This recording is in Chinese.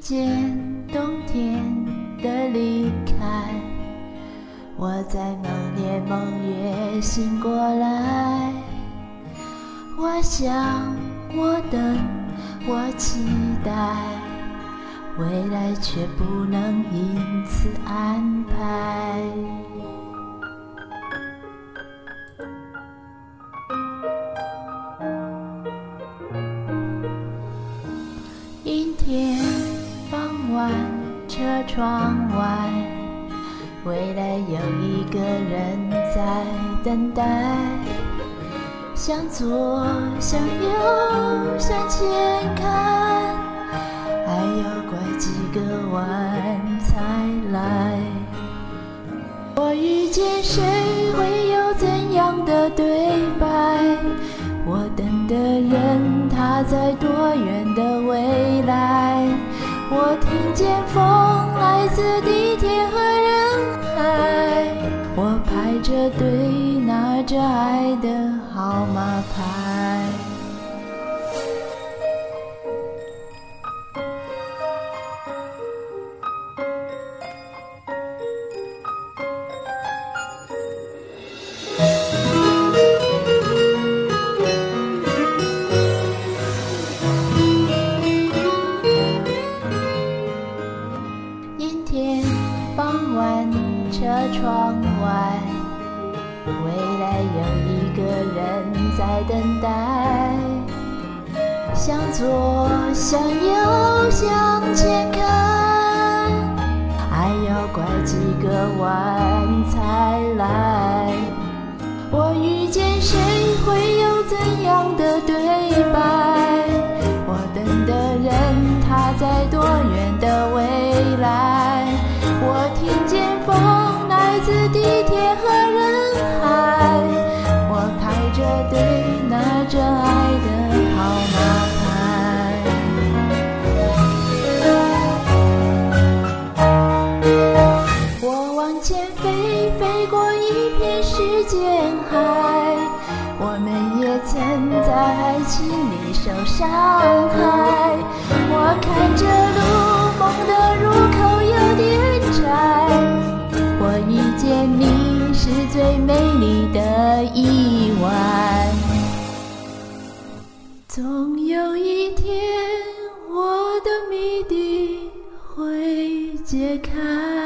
见冬天的离开，我在某年某月醒过来，我想，我等，我期待，未来却不能因此安排。阴天傍晚，车窗外，未来有一个人在等待，向左向右向前看，还要拐几个弯才来。我遇见谁会有怎样的对白？我等的人他在多远的未来？我听见风来自地铁和人海，我排着队拿着爱的号码牌。阴天傍晚，车窗外，未来有一个人在等待，向左向右向前看，还要拐几个弯才来。我遇见谁会有怎样的对白？我等的人他在多远的未来？我听见风来自地铁和人海，我排着队拿着爱的号码牌。我往前飞，飞过一片时间海，我们也曾在爱情里受伤害。我看着路，梦的入口有点窄，我遇见你是最美丽的意外。总有一天，我的谜底会解开。